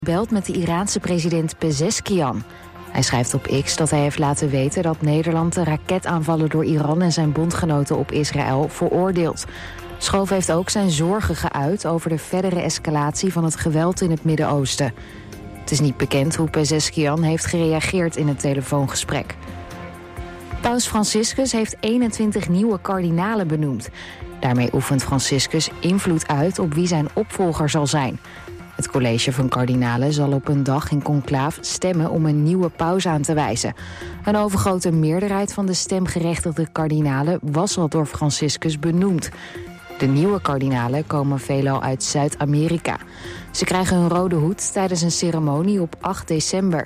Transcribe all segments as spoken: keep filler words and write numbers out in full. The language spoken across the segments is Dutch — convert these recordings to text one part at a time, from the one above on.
belt met de Iraanse president Pezeshkian. Hij schrijft op X dat hij heeft laten weten dat Nederland de raketaanvallen door Iran en zijn bondgenoten op Israël veroordeelt. Schoof heeft ook zijn zorgen geuit over de verdere escalatie van het geweld in het Midden-Oosten. Het is niet bekend hoe Pezeshkian heeft gereageerd in het telefoongesprek. Paus Franciscus heeft eenentwintig nieuwe kardinalen benoemd. Daarmee oefent Franciscus invloed uit op wie zijn opvolger zal zijn. Het college van kardinalen zal op een dag in conclaaf stemmen om een nieuwe paus aan te wijzen. Een overgrote meerderheid van de stemgerechtigde kardinalen was al door Franciscus benoemd. De nieuwe kardinalen komen veelal uit Zuid-Amerika. Ze krijgen hun rode hoed tijdens een ceremonie op acht december.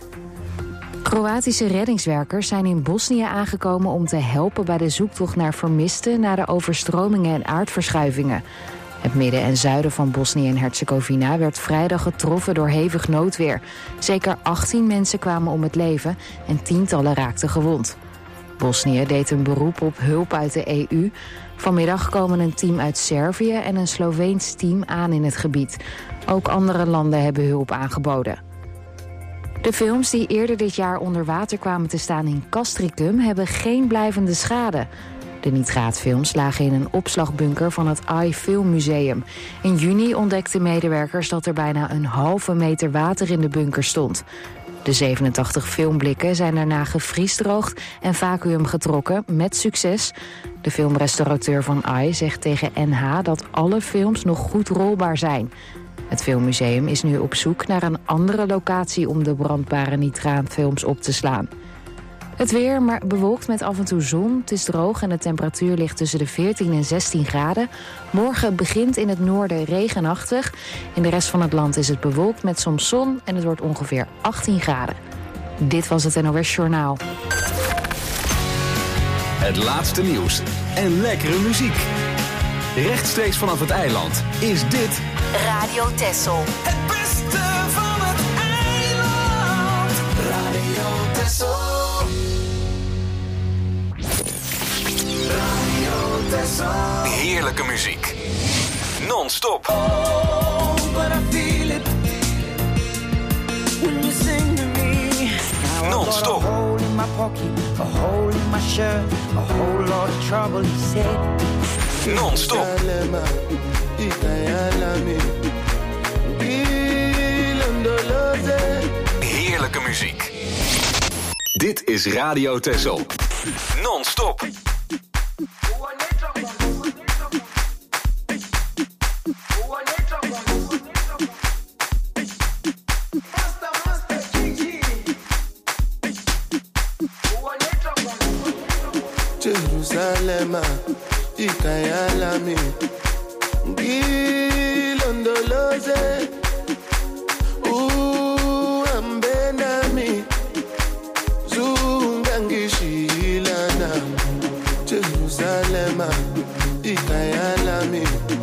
Kroatische reddingswerkers zijn in Bosnië aangekomen om te helpen bij de zoektocht naar vermisten na de overstromingen en aardverschuivingen. Het midden en zuiden van Bosnië en Herzegovina werd vrijdag getroffen door hevig noodweer. Zeker achttien mensen kwamen om het leven en tientallen raakten gewond. Bosnië deed een beroep op hulp uit de E U. Vanmiddag komen een team uit Servië en een Sloveens team aan in het gebied. Ook andere landen hebben hulp aangeboden. De films die eerder dit jaar onder water kwamen te staan in Castricum hebben geen blijvende schade. De nitraatfilms lagen in een opslagbunker van het A I Film Museum. In juni ontdekten medewerkers dat er bijna een halve meter water in de bunker stond. De zevenentachtig filmblikken zijn daarna gevriesdroogd en vacuüm getrokken, met succes. De filmrestaurateur van A I zegt tegen N H dat alle films nog goed rolbaar zijn. Het Filmmuseum is nu op zoek naar een andere locatie om de brandbare nitraatfilms op te slaan. Het weer, maar bewolkt met af en toe zon. Het is droog en de temperatuur ligt tussen de veertien en zestien graden. Morgen begint in het noorden regenachtig. In de rest van het land is het bewolkt met soms zon en het wordt ongeveer achttien graden. Dit was het N O S Journaal. Het laatste nieuws en lekkere muziek. Rechtstreeks vanaf het eiland is dit Radio Texel. Het beste van het eiland. Radio Texel. Radio Texel. heerlijke muziek. Non-stop. Oh, but I feel it when you sing to me. Non-stop. A hole in my pocket, a hole in my shirt, a whole lot of trouble, he said. Non-stop. Heerlijke muziek. Dit is Radio Texel. Non-stop. Jerusalem, Ikayalami, Gilondoloze, Uambenami, Zungangishilana. Jerusalem, Ikayalami,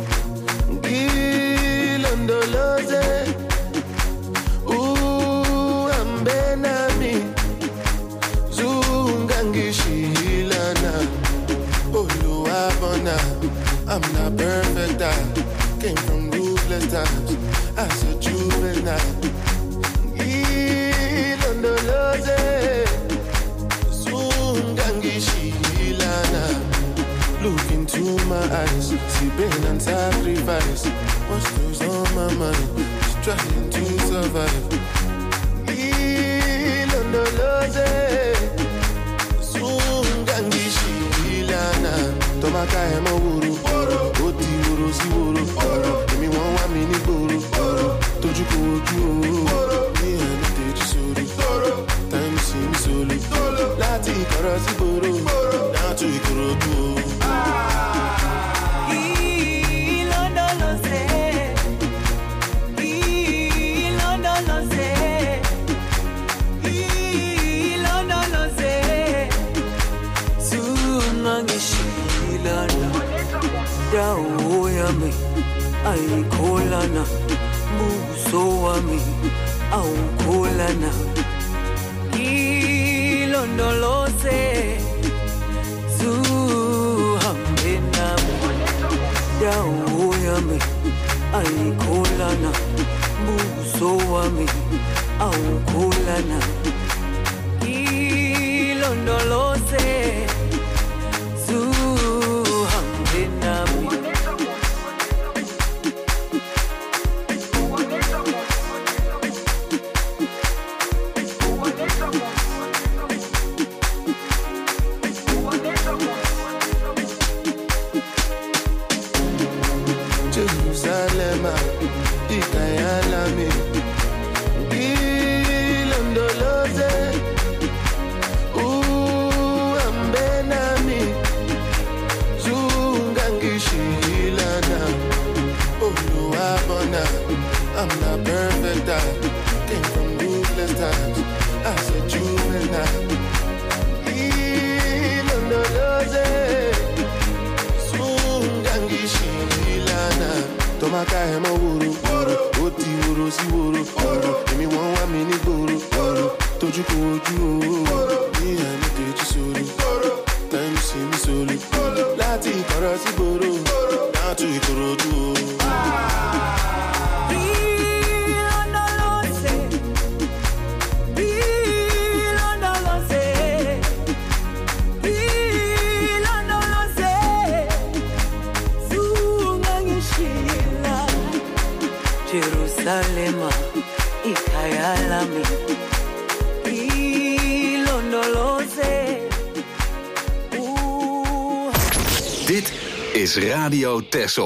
Gilondoloze, Uambenami, Zungangishilana. Oluwabona, I'm not perfect, I came from ruthless times as a juvenile. Ilondoloze, Zungangishilana. Look into my eyes, see pain and sacrifice. What's goes on my mind, just trying to survive. Ilondoloze, Zungangishilana. Tomaka emo wuru, oti wuru si wuru. Emi won wa mi ni gboro, toju ko oju o. Ni ẹni teji sori, time si mi soli. Láti ìkọ̀rọ̀ sí gboro, down to Ìkòròdú o. Dawo yami ayikholana buso wami awukholana ilondoloze zuhambe nami dawo yami ayikholana umbuso wami awukhulana ilondoloze zuhambe nami Jerusalem, ikayalami ilondoloze uhambe nami zungangishilana oluwabona. I'm not perfect, I came from ruthless times as a juvenile. Ilondoloze zungangishilana tomaka hema wuru oti wuru si wuru emi won wa mi ni goro toju ko oju o ni ani teju sori time si mi soli lati ikoro si goro lati ikoroju o. Jerusalema ikayalami ilondoloze. Dit is Radio Texel.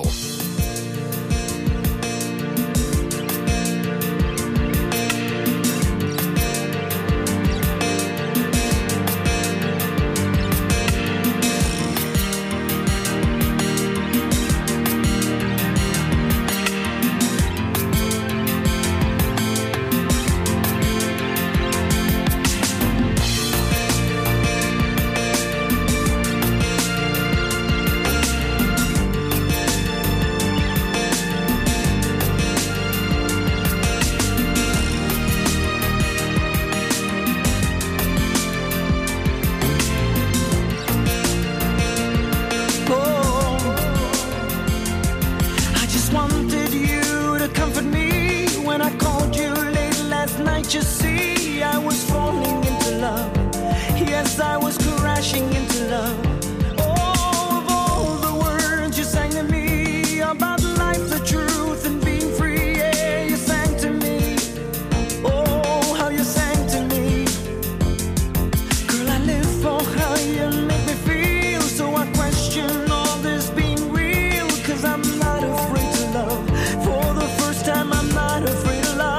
You see, I was falling into love. Yes, I was crashing into love. Oh, of all the words you sang to me about life, the truth, and being free, yeah, you sang to me. Oh, how you sang to me. Girl, I live for how you make me feel. So I question all this being real, 'cause I'm not afraid to love. For the first time, I'm not afraid to love.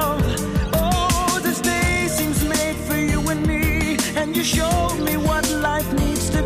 And you showed me what life needs to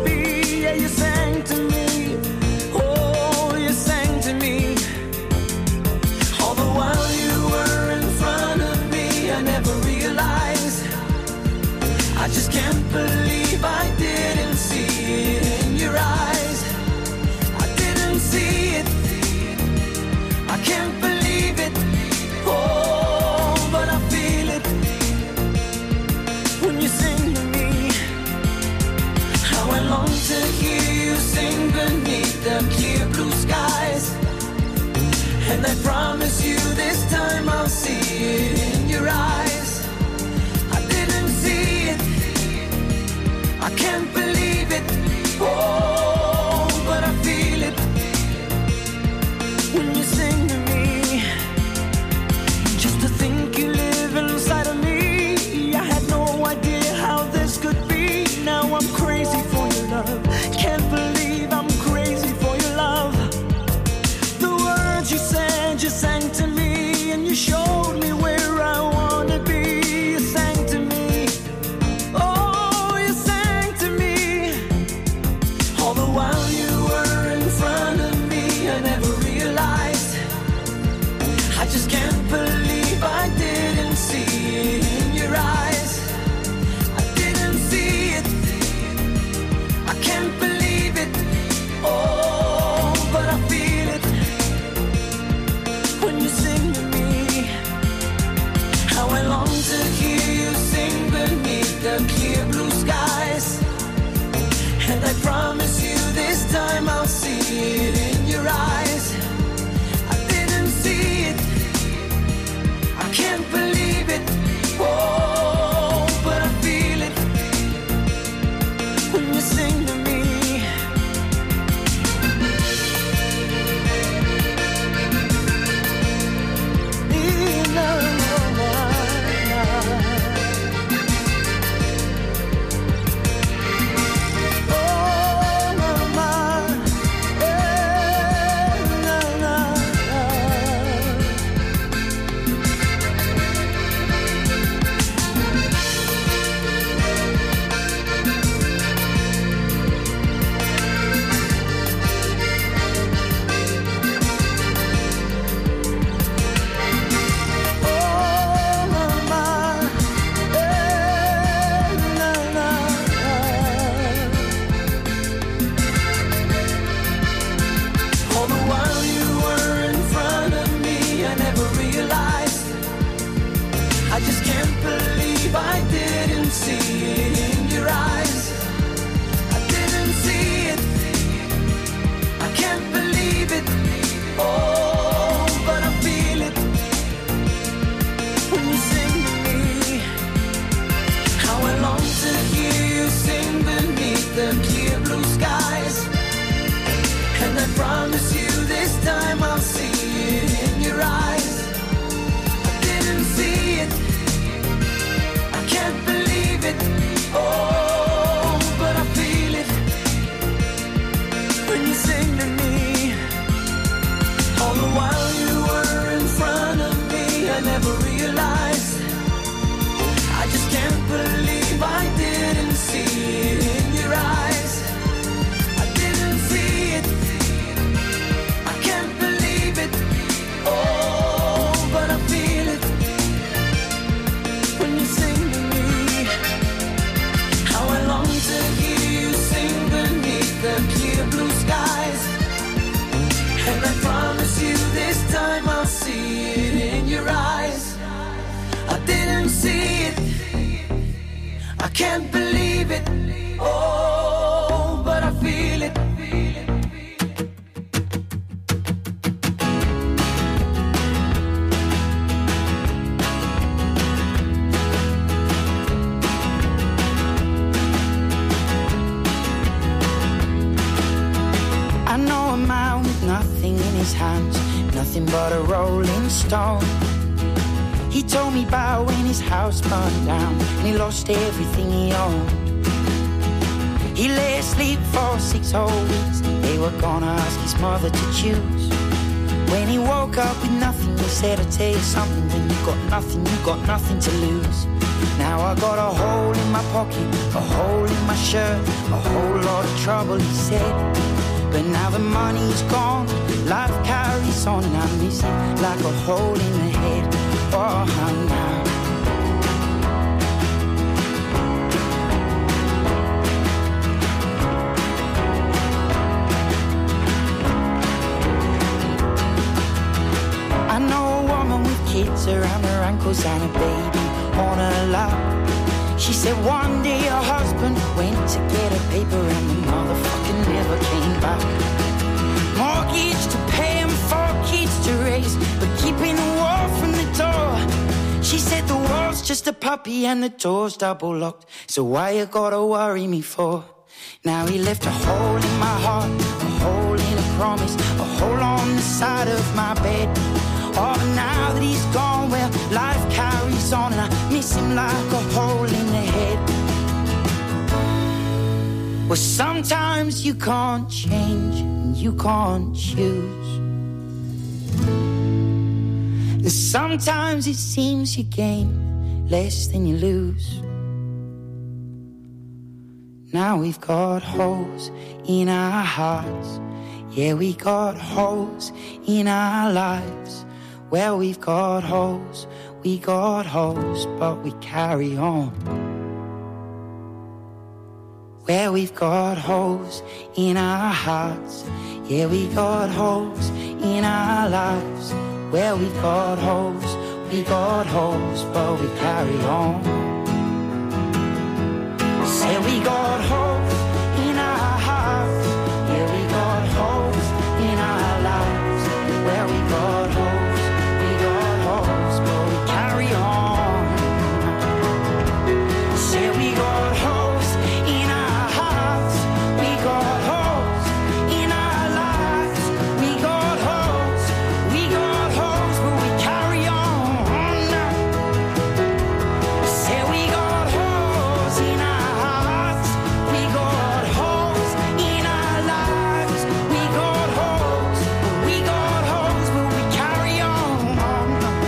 believe I didn't see it in your eyes. I didn't see it. I can't believe it. Oh, but I feel it when you sing to me. How I long to hear you sing beneath the clear blue skies. And I promise you this time I'll see it in your eyes. I didn't see it. I can't believe it. Oh, but I feel it when you sing to me. All the while you were in front of me, I never realized. I just can't believe I didn't see it in your eyes. I didn't see it. I can't believe it. Oh, but I feel it when you sing to me. How I long to hear you sing beneath the clear blue skies. And I promise you this time I'll see it in your eyes. I didn't see it. I can't believe it. Oh, but I feel it. I know a man with nothing in his hands, nothing but a rolling stone. He told me about when his house burned down and he lost everything he owned. He lay asleep for six whole weeks. They were gonna ask his mother to choose. When he woke up with nothing, he said, I tell you something, when you got nothing, you got nothing to lose. Now I got a hole in my pocket, a hole in my shirt, a whole lot of trouble, he said. But now the money's gone, life carries on, and I miss it like a hole in the head. Oh, now. I know a woman with kids around her ankles and a baby on her lap. She said one day her husband went to get a paper and the motherfucker never came back. Mortgage to pay and four kids to raise, but keeping the wall from the door. She said the wall's just a puppy and the door's double locked, so why you gotta worry me for? Now he left a hole in my heart, a hole in a promise, a hole on the side of my bed. Oh, but now that he's gone, well, life carries on, and I miss him like a hole in the head. Well, sometimes you can't change, and you can't choose. And sometimes it seems you gain less than you lose. Now we've got holes in our hearts. Yeah, we got holes in our lives. Well, we've got holes, we got holes, but we carry on. Well, we've got holes in our hearts. Yeah, we got holes in our lives. Well, we've got holes, we got holes, but we carry on. Say we got holes in our hearts. Yeah, we got holes in our lives. Well, we got holes, we got holes, but we carry on. Say we got holes in our hearts. We got holes in our lives. We got holes, we got holes, but we carry on. Say we got holes in our hearts. We got holes in our lives. We got holes, we got holes, but we carry on.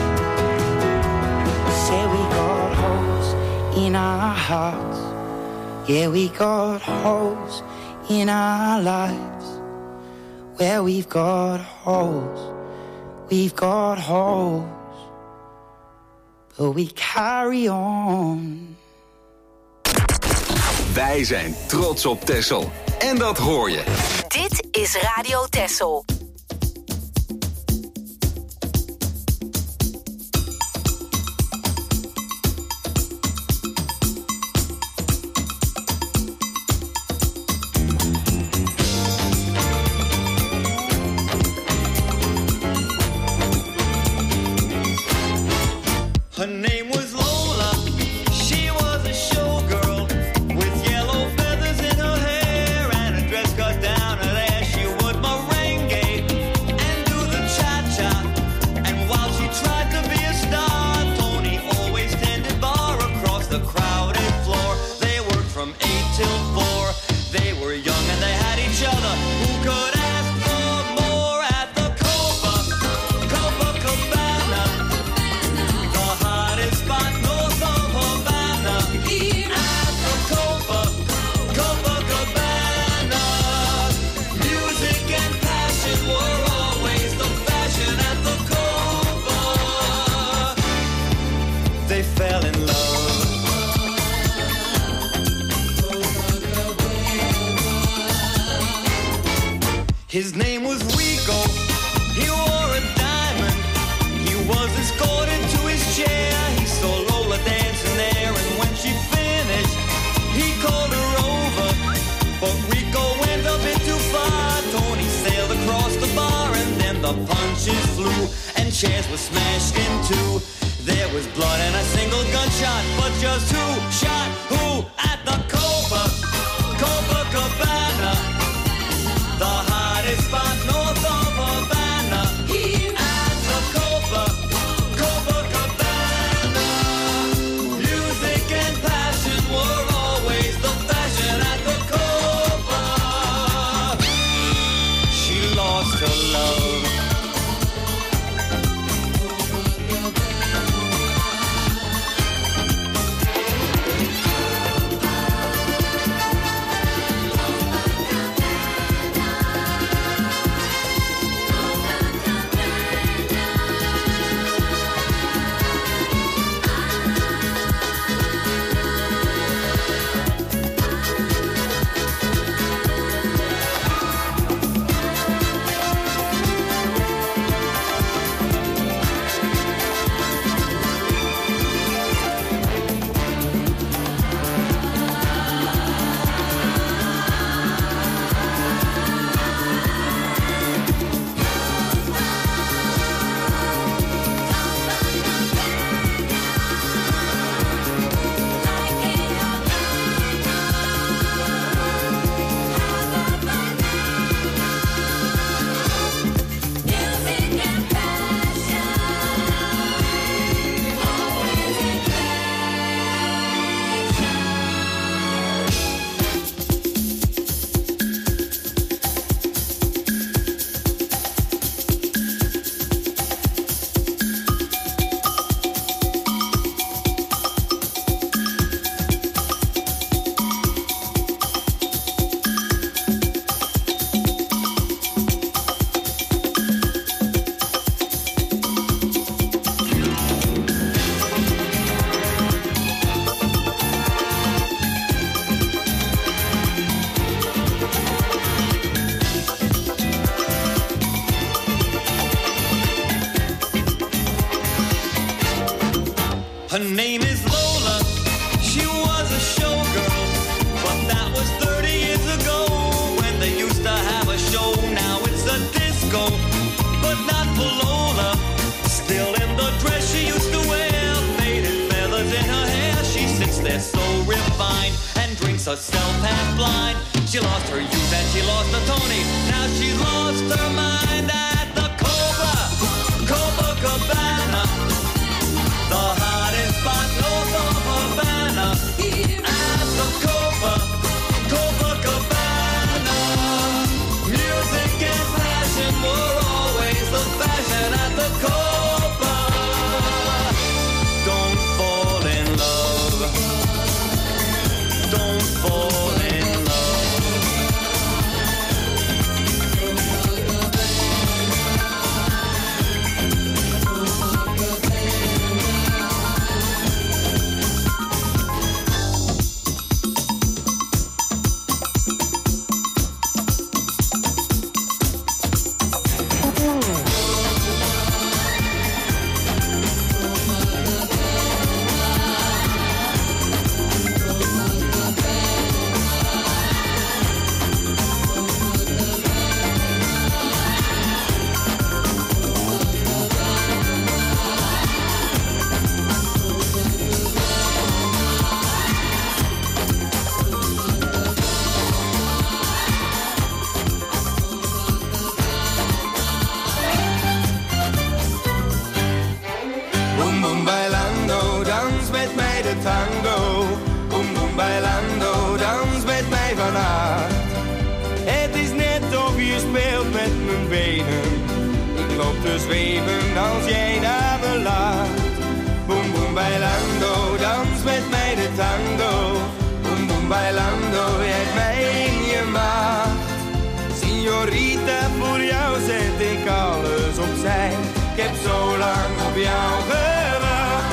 Say we got holes in our hearts. Yeah, we got holes in our lives. Where we've got holes, we've got holes, but we carry on. Wij zijn trots op Texel. En dat hoor je. Dit is Radio Texel. name was Lola. She was a showgirl with yellow feathers in her hair and a dress cut down her there. She would merengue and do the cha-cha. And while she tried to be a star, Tony always tended bar across the crowded floor. They worked from eight till four. They were young and they had each other. Who could ask for more at the Copa, Copacabana, the hottest spot north of Havana. At the Copa, Copacabana, music and passion were always the fashion at the Copa. They fell in love. His name was Rico, he wore a diamond. He was escorted to his chair. He saw Lola dancing there, and when she finished, he called her over. But Rico went a bit too far. Tony sailed across the bar, and then the punches flew, and chairs were smashed in two. There was blood and a single gunshot, but just who shot who at the Copa, Copacabana? The hottest spot north of Havana. At the Copa, Copacabana, music and passion were always the fashion at the Copa. She lost her love. Her name is Lola, she was a showgirl, but that was thirty years ago when they used to have a show. Now it's a disco, but not for Lola. Still in the dress she used to wear, faded feathers in her hair. She sits there so refined and drinks herself half blind. She lost her youth and she lost her Tony. Now she's lost her mind at the Copa, Copacabana, the hottest spot north of Havana. At the Copa, Copacabana, music and passion were always the fashion at the Copa. Don't fall in love. Don't fall in love. tango. Boom boom bailando, dans met mij vanavond. Het is net of je speelt met mijn benen. Ik loop te zweven als jij naar me laat. Boom boom bailando, dans met mij de tango. Boom boom bailando, jij hebt mij in je macht. Signorita, voor jou zet ik alles opzij. Ik heb zo lang op jou gewacht.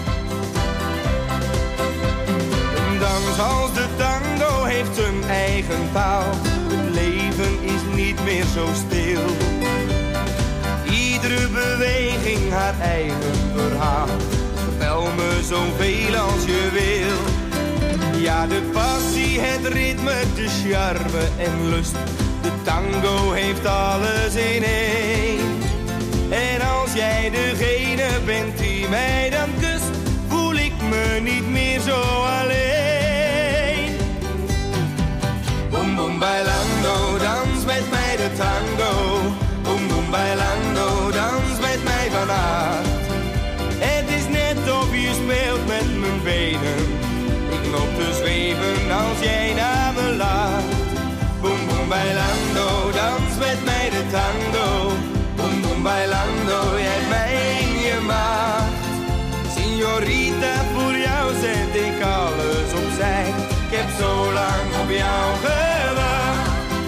Een dans als de tango heeft zijn eigen taal. Het leven is niet meer zo stil. Iedere beweging haar eigen verhaal. Vertel me zoveel als je wil. Ja, de passie, het ritme, de charme en lust. De tango heeft alles in één. En als jij degene bent die mij dan kust, voel ik me niet meer zo alleen. Boom boom bailando, dans met mij de tango. Boom boom bailando, dans met mij vanavond. Het is net of je speelt met mijn benen. Ik loop te zweven als jij naar me laat. Boom boom bailando, dans met mij de tango. Boom boom bailando, jij hebt mij in je macht. Signorita, voor jou zet ik alles opzij. Ik heb zo lang op jou gewacht.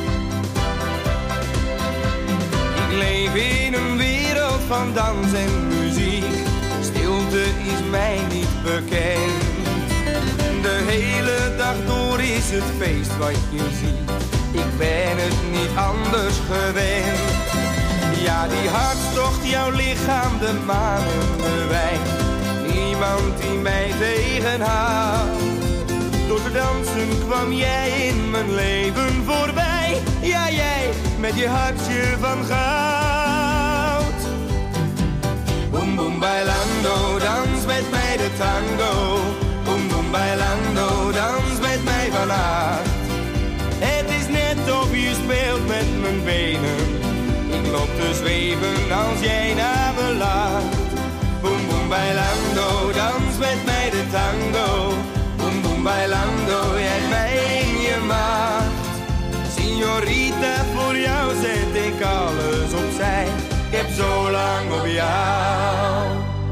Ik leef in een wereld van dans en muziek. Stilte is mij niet bekend. De hele dag door is het feest wat je ziet. Ik ben het niet anders gewend. Ja, die hartstocht, jouw lichaam, de maan en de wijn. Niemand die mij tegenhoudt. Door te dansen kwam jij in mijn leven voorbij. Ja, jij met je hartje van goud. Boom boom bailando, dans met mij de tango. Boom boom bailando, dans met mij vanavond. Het is net of je speelt met mijn benen. Ik loop te zweven als jij naar me laat. Boom boom bailando, dans met mij de tango. Boom boom bailando, jij hebt mij in je macht. Signorita, voor jou zet ik alles opzij. Ik heb zo lang op jou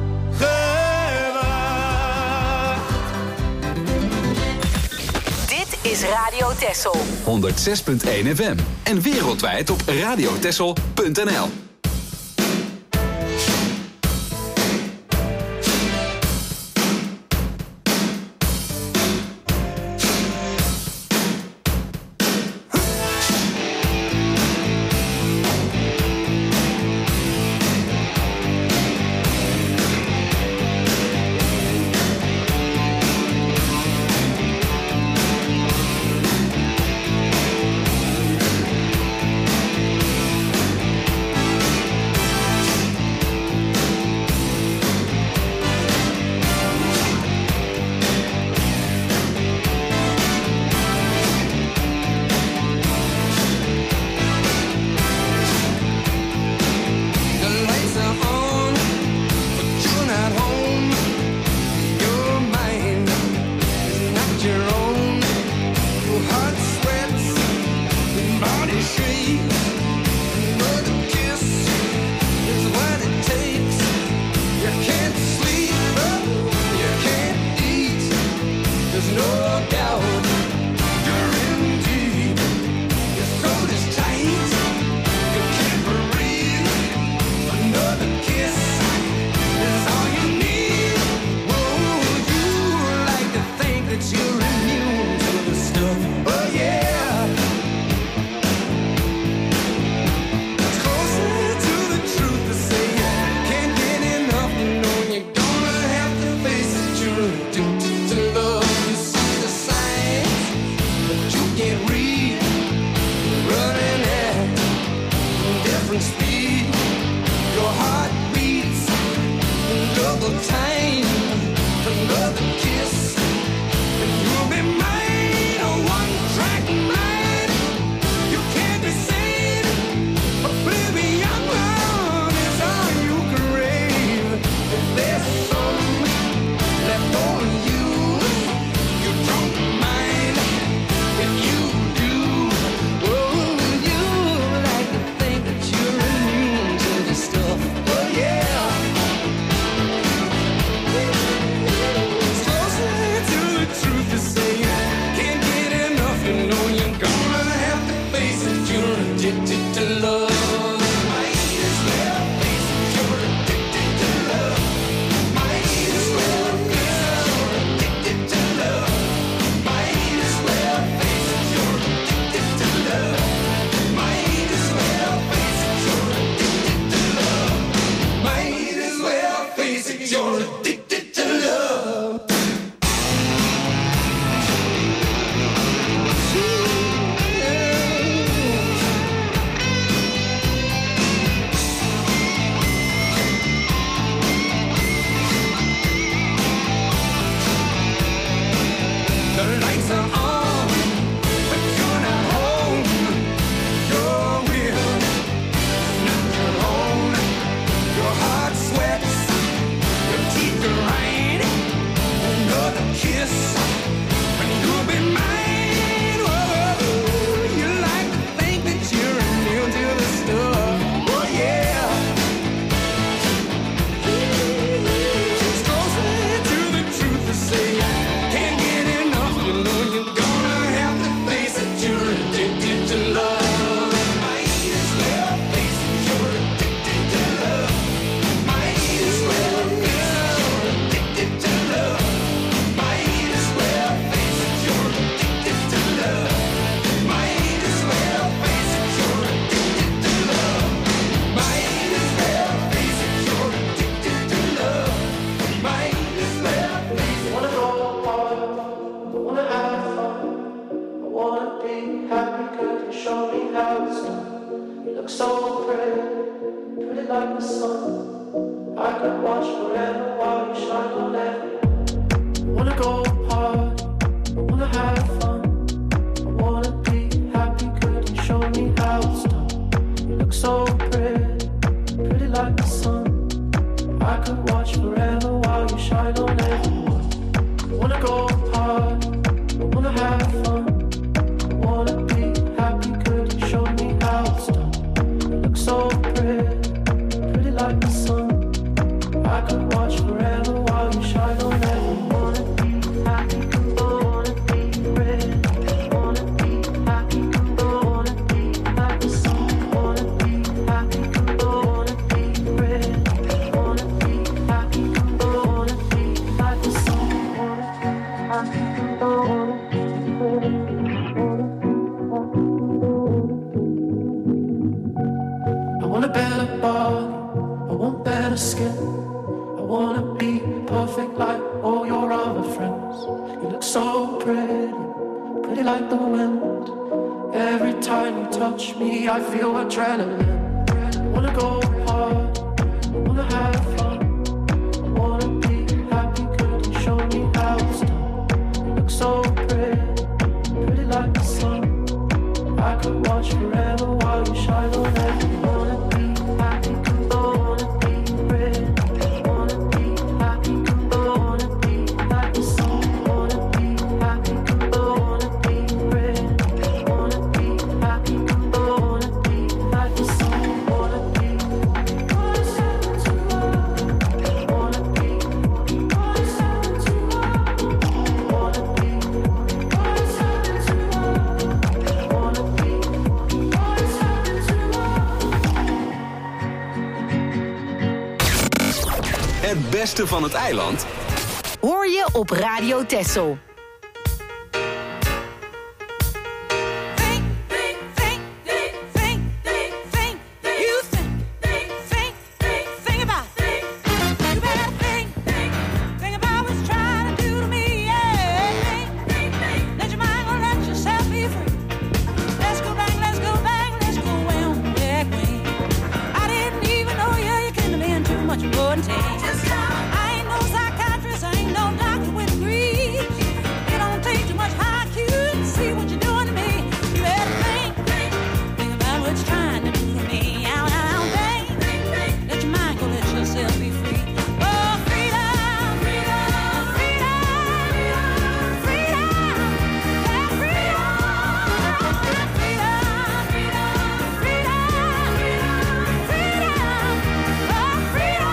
gewacht. Dit is Radio Texel. honderd zes punt één F M en wereldwijd op radiotexel punt n l. wanna go hard, I wanna have fun, I wanna be happy. Could you show me how it's done? You look so pretty, pretty like the sun. I could watch forever while you shine on everyone. I wanna go hard, I wanna have fun, I wanna be happy. Could you show me how it's done? You look so pretty, pretty like the sun. I could watch forever while you shine on everyone. Wanna be happy, wanna be pretty, wanna be happy, wanna be like the sun. Wanna be happy, wanna be pretty, wanna be happy, wanna be like the sun. Wanna be happy, wanna be pretty, I want a better body, I want better skin. I wanna be perfect like all your other friends. You look so pretty, pretty like the wind. Every time you touch me, I feel adrenaline. I wanna go hard, I wanna have fun, I wanna be happy. Could you show me how it's done? You look so pretty, pretty like the sun. I could watch forever while you shine on everyone. Wanna be happy, wanna be pretty, wanna be happy, wanna be like the sun. Wanna be happy, wanna be pretty, wanna be happy, wanna be like the sun. Wanna be, wanna be, wanna be, Het beste van het eiland Hoor je op Radio Texel. I ain't no psychiatrist, I ain't no doctor with degrees. It don't take too much I Q to see what you're doing to me. You better think, think, think about what you're trying to do to me. Out, out, think, think, think. Let your mind go, let yourself be free. Oh, freedom, freedom, freedom, freedom, yeah, freedom, freedom, freedom, freedom, freedom, freedom, oh, freedom.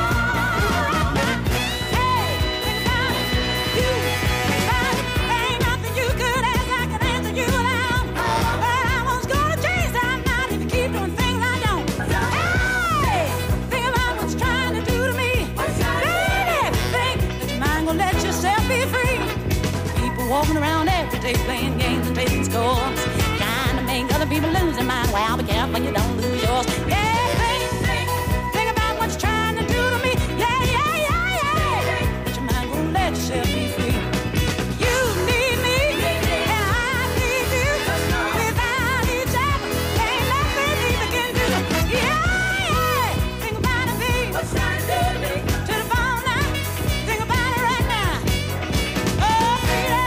Walking around every day playing games and taking scores, trying to make other people lose their mind. Well, be careful you don't lose yours. Yeah, think, think, think about what you're trying to do to me. Yeah, yeah, yeah, yeah. But your mind won't let yourself be free. You need me, and I need you. Without each other, ain't nothing we can do. Yeah, yeah. Think about it, babe. What's trying to do to me? To the phone now. Think about it right now. Oh, freedom.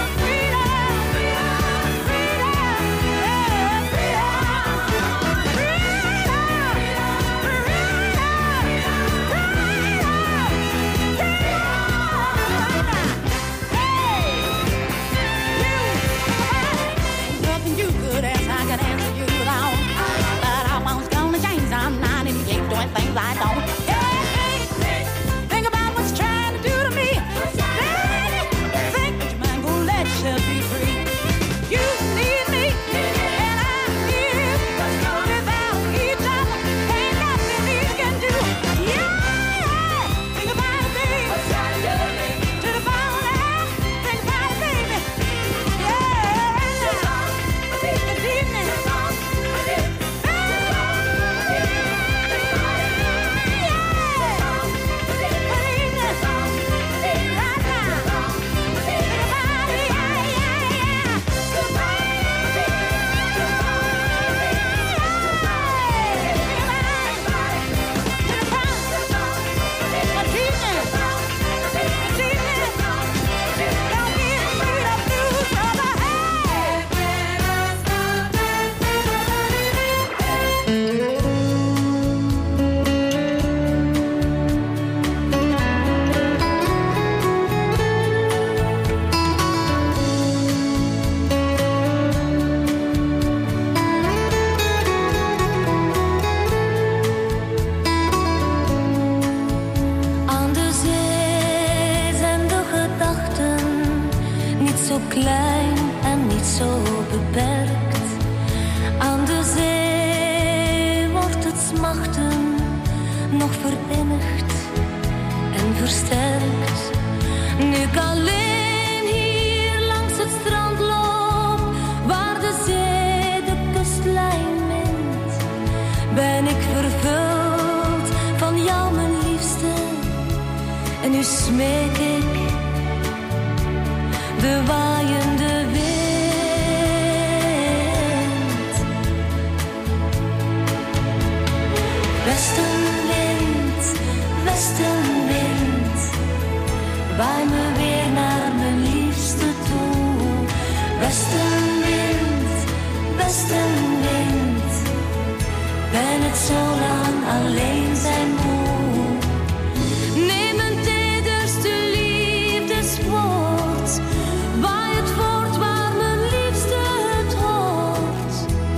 Freedom, freedom, freedom, freedom, freedom. klein en niet zo beperkt. Aan de zee wordt het smachten nog verinnigd en versterkt. Nu ik alleen hier langs het strand loop, waar de zee de kustlijn mint, ben ik vervuld van jou, mijn liefste. En nu smeek ik de waaiende wind. Westenwind, westenwind, waai me weer naar mijn liefste toe. Westenwind, westenwind, ben het zo lang alleen zijn moe. Neem een tederste liefdeswoord, waai het voort waar mijn liefste het hoort.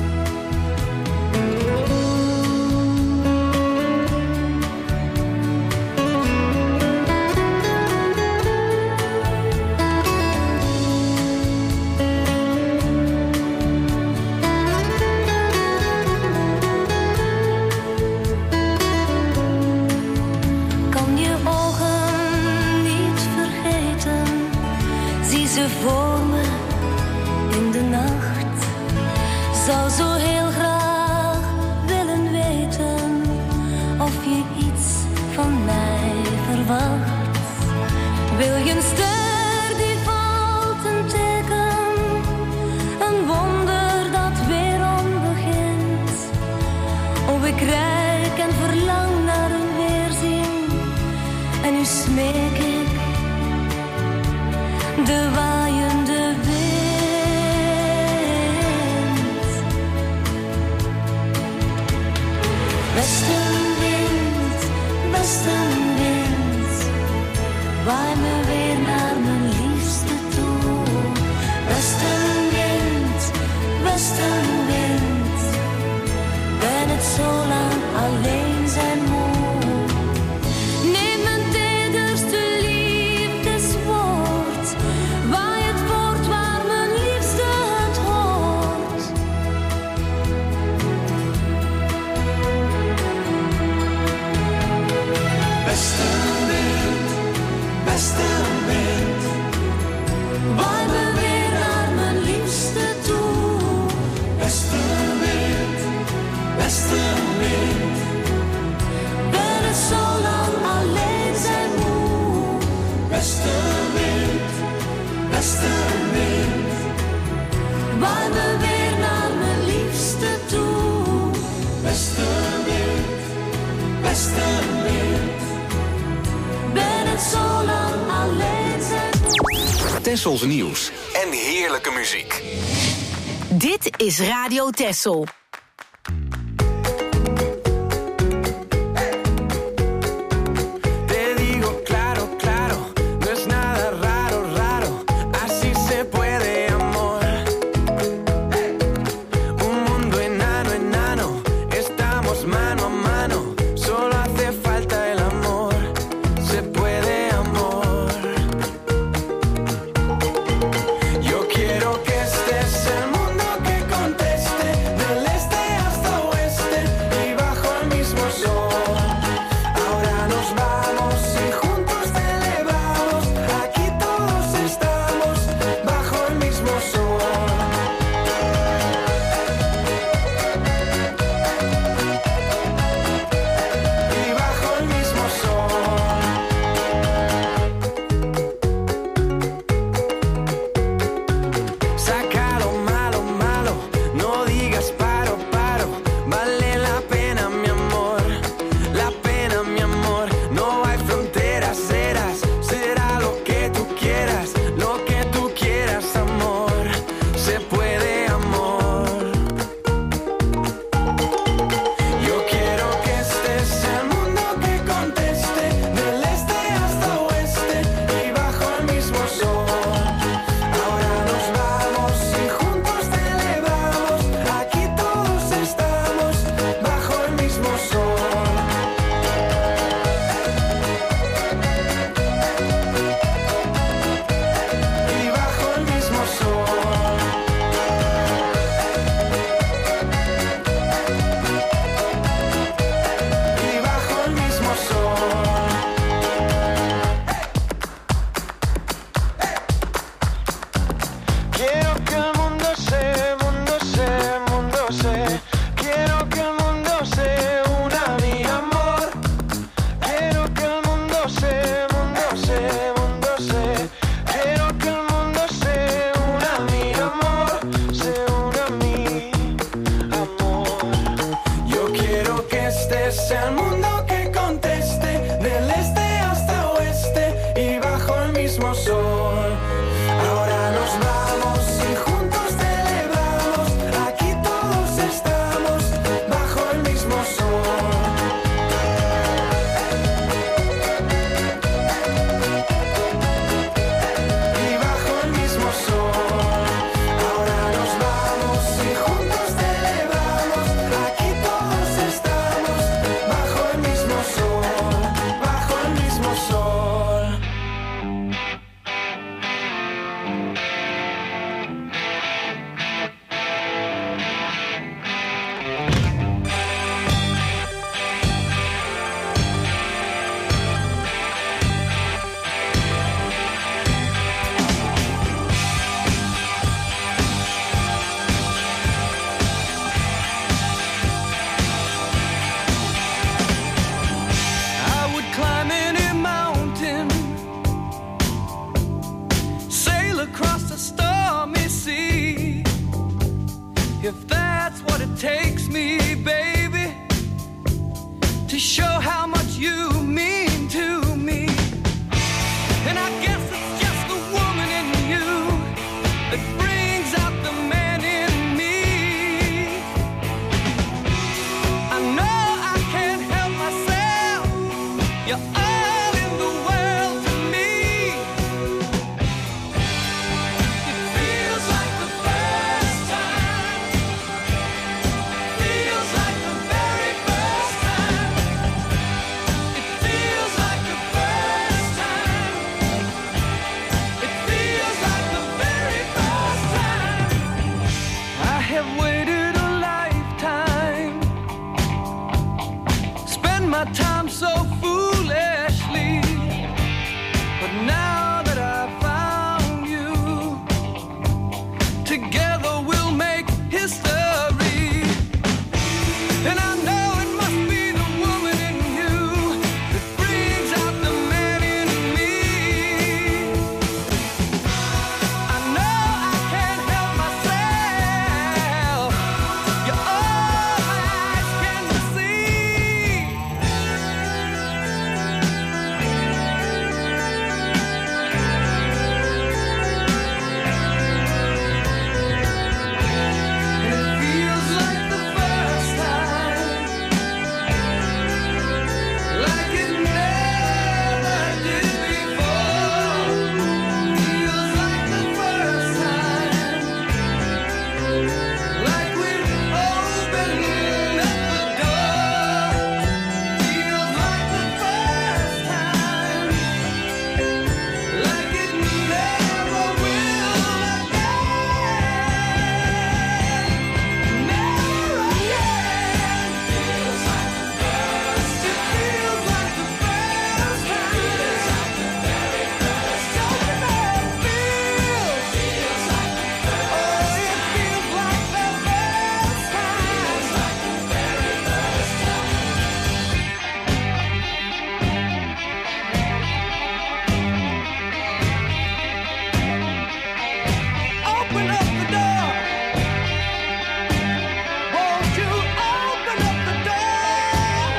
Kan je ogen niet vergeten, zie ze voor me in de nacht. Zou zo heel graag willen weten of je iets van mij verwacht. Wil je een ster die valt, een teken, een wonder dat weerom begint. Oh, ik rijk en verlang naar een weerzien, en nu smeek ik de waaiende wind. Westenwind, westenwind, waai me weer naar mijn liefste toe. Westenwind, westenwind, ben het zo lang alleen zijn moe. Neem mijn tederste liefdeswoord, waai het voort waar mijn liefste het hoort. Westenwind, westenwind, Waai me weer naar mijn liefste toe. westenwind, westenwind, Ben het zo lang alleen zijn moe. westenwind, westenwind, Waai me weer naar mijn liefste toe. westenwind, westenwind. Ben het zo lang alleen zijn moe. Tessels nieuws en heerlijke muziek. Dit is Radio Tessel. Te digo claro, claro, no es nada raro, raro, así se puede amor. Un mundo enano, enano, estamos mano a mano, solo hace falta el amor, se puede amor. Yo quiero que este es el mundo que conteste, del este sol. Ahora nos vamos y juntos celebramos. Aquí todos estamos bajo el mismo sol. Y bajo el mismo sol. Ahora nos vamos y juntos celebramos. Aquí todos estamos bajo el mismo sol. Bajo el mismo sol. I would climb any mountain, sail across the stormy sea, if that's what it takes me, baby, to show how much you mean to me. And I guess it's just the woman in you that brings out the man in me. I know I can't help myself. You're all in the world to me. It feels like the first time. Feels like the very first time. It feels like the first time. It feels like the very first time. I have waited a lifetime, spend my time so foolishly, but now that I found you, together we'll make history. And I know it must be the woman in you that brings out the man in me. I know I can't help myself. You're all my eyes can see. And it feels like the first time, like it never did before. Feels like the first time, like we're opening up the door. Feels like the first time, like it never will again. Never again. Feels like the first time. It feels like the first time. Feels like the very first time. Don't you know it feels? Feels like the first time. Oh, it feels like the first time. Feels like the very first time. Open up the door. Won't you open up the door?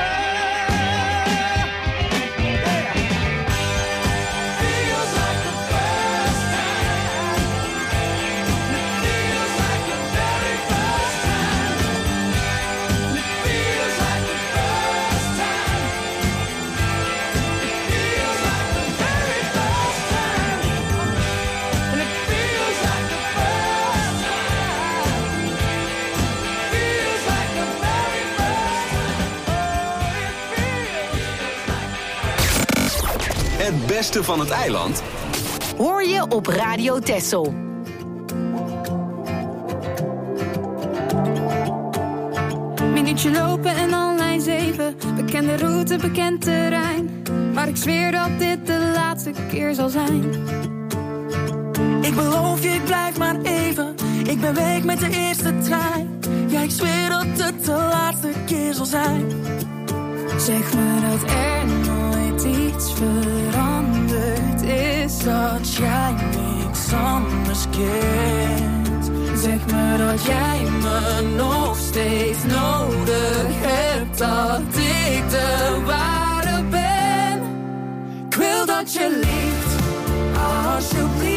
Yeah. Feels like the first time. It feels like the very first time. It feels like the first time. It feels like the very first time. And it feels like the first time. Feels like the very first time. Het beste van het eiland Hoor je op Radio Texel. Minuutje lopen en al lijn zeven. Bekende route, bekend terrein. Maar ik zweer dat dit de laatste keer zal zijn. Ik beloof je, ik blijf maar even. Ik ben weg met de eerste trein. Ja, ik zweer dat het de laatste keer zal zijn. Zeg me dat er nooit iets veranderd is. Dat jij niks anders kent. Zeg me dat jij me nog steeds nodig hebt. Dat ik de ware ben. Ik wil dat je liegt, alsjeblieft.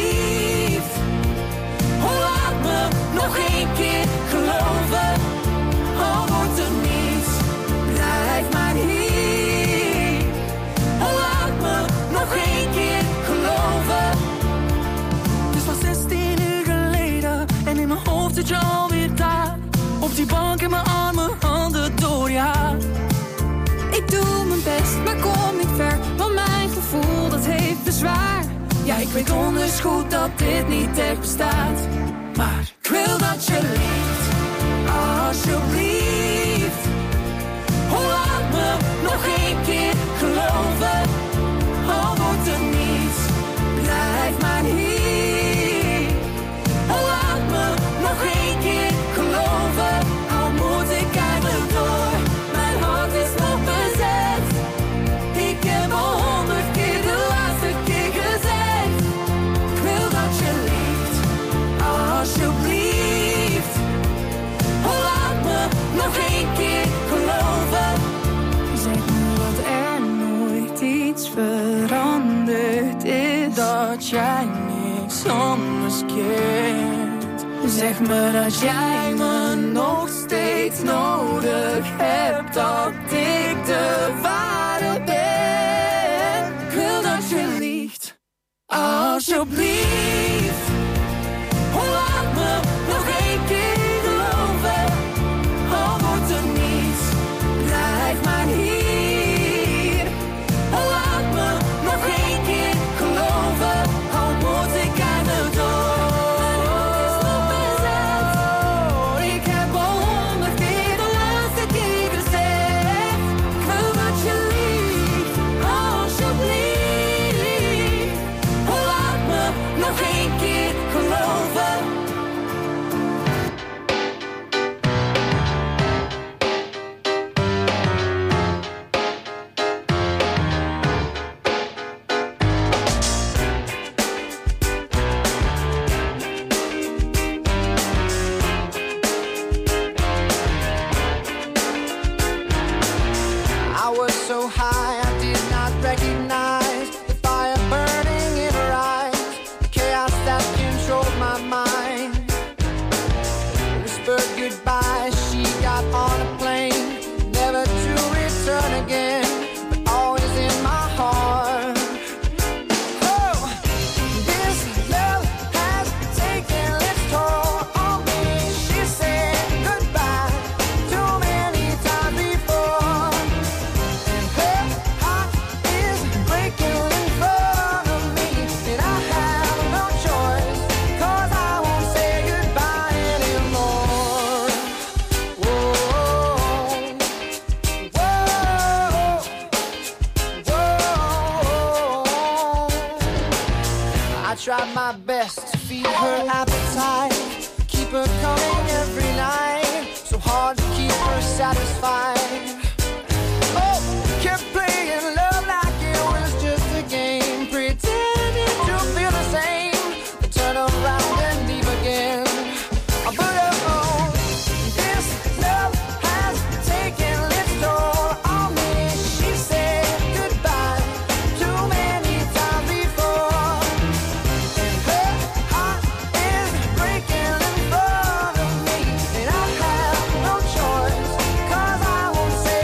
zit je alweer daar. Op die bank in mijn armen, handen door je haar. Ik doe mijn best, maar kom niet ver. Want mijn gevoel, dat heeft bezwaar. Ja, ik weet donders goed dat dit niet echt bestaat. Maar ik wil dat je liegt, alsjeblieft. Oh, laat me nog één keer geloven. Al wordt er niets, blijf maar hier. Oh, laat me nog één keer geloven. Al moet ik eigenlijk door, mijn hart is nog bezet. Ik heb al honderd keer de laatste keer gezegd. Ik wil dat je liegt, alsjeblieft. Oh, laat me nog één keer geloven. Zeg me dat er nooit iets veranderd is. Dat jij niks anders keert. Zeg me dat jij me nog steeds nodig hebt. Dat ik de ware ben. Ik wil dat je liegt, alsjeblieft. Oh, laat me nog één keer geloven. Al wordt er niets, blijf maar hier. Oh, laat me nog één keer geloven. Al moet ik aan de door. Ik heb al honderd keer de laatste keer gezegd. Ik wil dat je liegt, alsjeblieft. Oh, laat me nog één keer geloven. I was so high I did not recognize the fire burning in her eyes, the chaos that controlled my mind. Whispered goodbye, she got on a plane, never to return again, but always in my heart. Oh, this love has taken its toll on me. She said goodbye too many times before. Her heart is breaking in front of me, and I have no choice, 'cause I won't say goodbye anymore. Whoa, whoa, whoa. I tried my best to feed her appetite, keep her coming every night, so hard to keep her satisfied. Oh, kept playing love like it was just a game, pretending to feel the same, then turn around and leave again. But oh, this love has taken its toll on me. She said goodbye too many times before, and her heart is breaking in front of me, and I have no choice, 'cause I won't say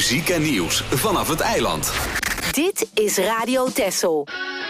muziek en nieuws vanaf het eiland. Dit is Radio Texel.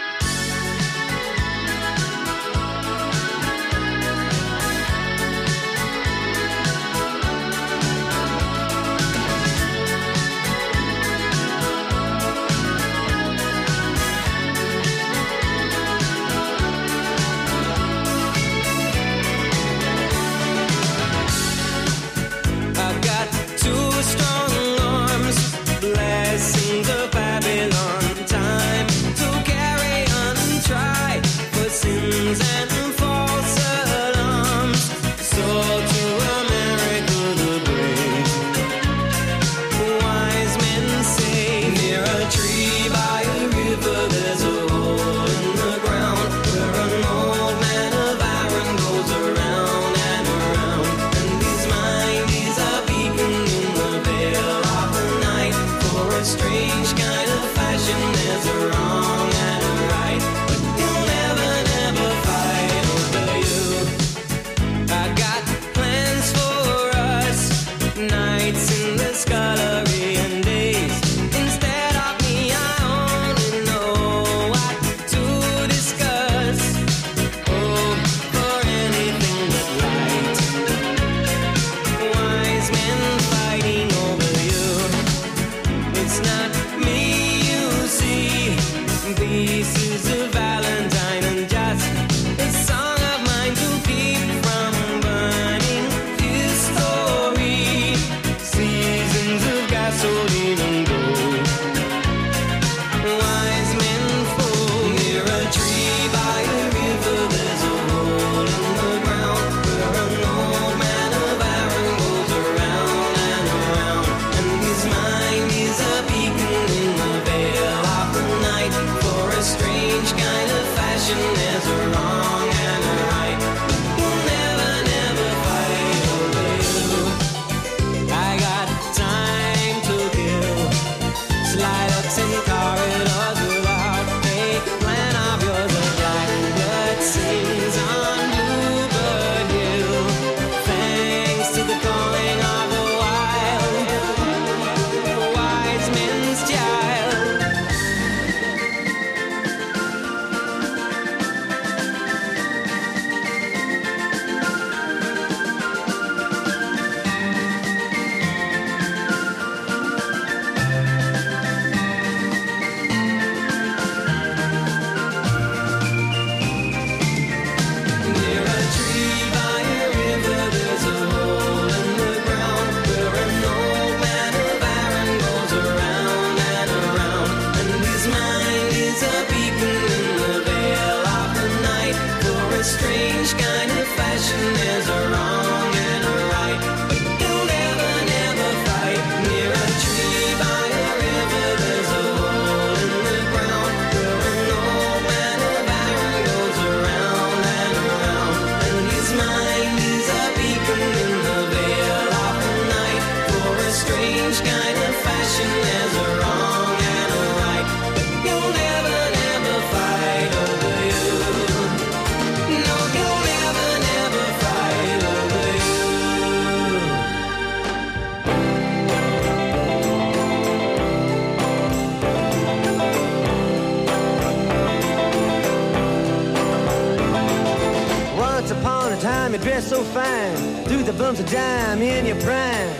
So fine, through the bumps of dime in your prime.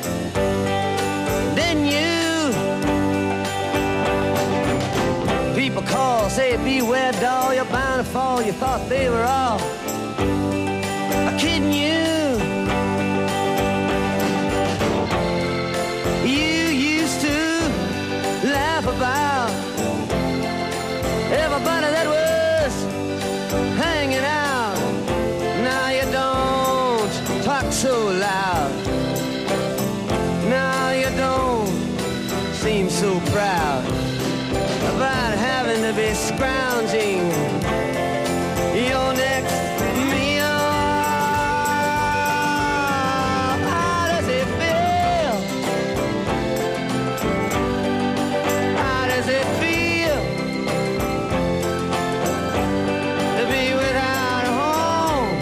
Then you people call, say beware doll, you're bound to fall. You thought they were all kidding you. You used to laugh about everybody that was hanging out. Now you don't talk so loud. Now you don't seem so proud about having to be scrounging your next meal. How does it feel? How does it feel to be without a home?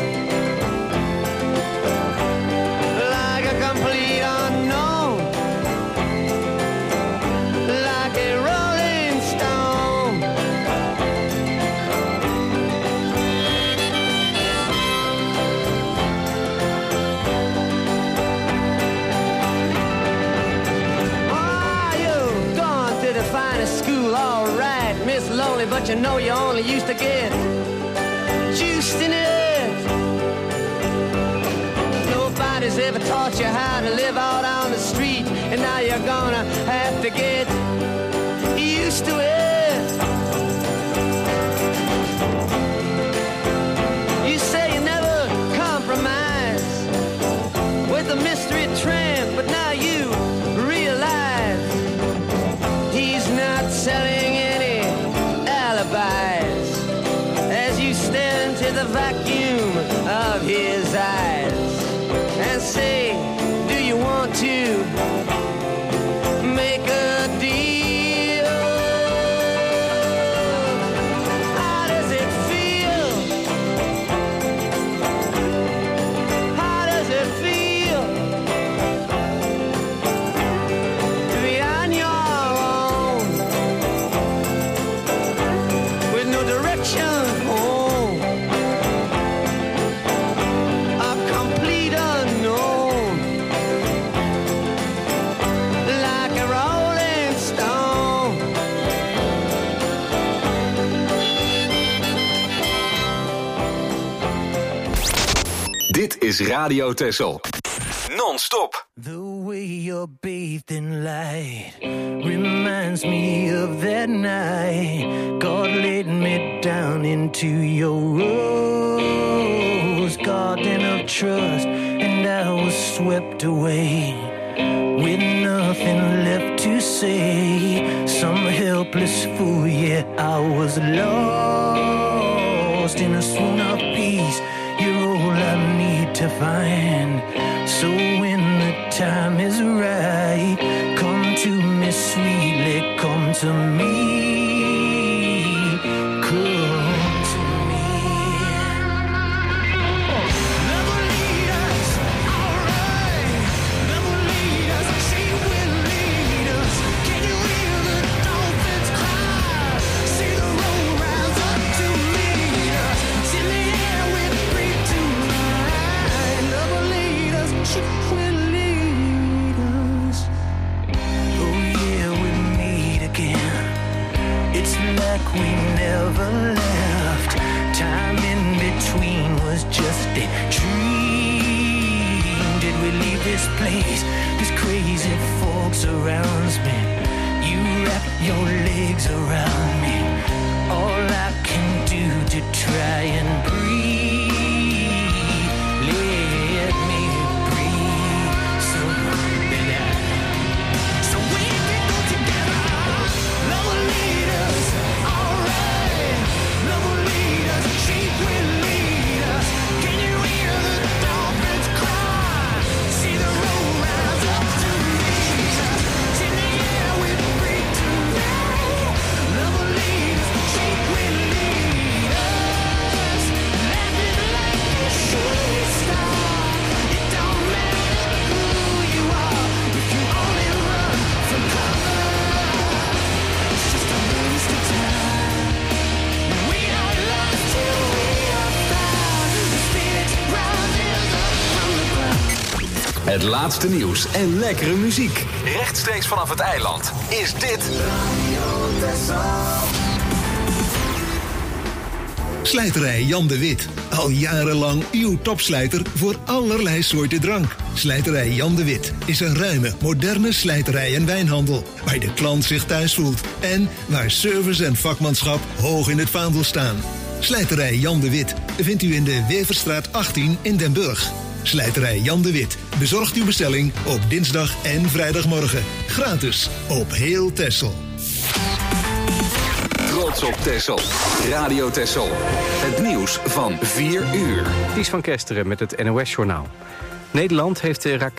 Like a complete unknown. slowly, but you know you only used to get juiced in it. Nobody's ever taught you how to live out on the street, and now you're gonna have to get used to it. You say you never compromise with the mystery tramp, but now you realize he's not selling any alibis as you stare into the vacuum of his eyes and say, do you want to make a deal? How does it feel? How does it feel to be on your own with no direction home? A complete unknown, like a rolling stone. Dit is Radio Texel. Non-stop. The way you're bathed in light reminds me of that night God laid me down into your rose garden of trust, and I was swept away with nothing left to say. Some helpless fool, yeah, I was lost in a swoon of peace. You're all I need to find. So when the time is right, come to me sweetly, come to me, come to me. Love will lead us, alright. Love will lead us, she will lead us. Can you hear the dolphins cry? See the road rise up to meet us. It's in the air with breathe tonight. Love will lead us, she will lead us. Oh yeah, we meet again. It's like we never left. Time in between was just a dream. Did we leave this place? This crazy fog surrounds me. You wrap your legs around me. All I can do to try and breathe. Let me breathe. So relax. So we can go together. Love will lead us, alright. Love will lead us, she will lead us. Can you hear the dolphins cry? See the road rise up to meet us. It's in the air with breathe tonight. Love will lead us, she will lead us. Laughing like a shooting star. It don't matter who you are if you only run from cover. It's just a waste of time. We are lost till we are found. The spirit rises up from the ground. Het laatste nieuws en lekkere muziek. Rechtstreeks vanaf het eiland is dit Slijterij Jan de Wit. Al jarenlang uw topslijter voor allerlei soorten drank. Slijterij Jan de Wit is een ruime, moderne slijterij en wijnhandel, waar de klant zich thuis voelt en waar service en vakmanschap hoog in het vaandel staan. Slijterij Jan de Wit vindt u in de Weverstraat achttien in Den Burg. Slijterij Jan de Wit bezorgt uw bestelling op dinsdag en vrijdagmorgen. Gratis op heel Texel. Trots op Texel. Radio Texel. Het nieuws van vier uur. Ties van Kesteren met het N O S-journaal. Nederland heeft de raket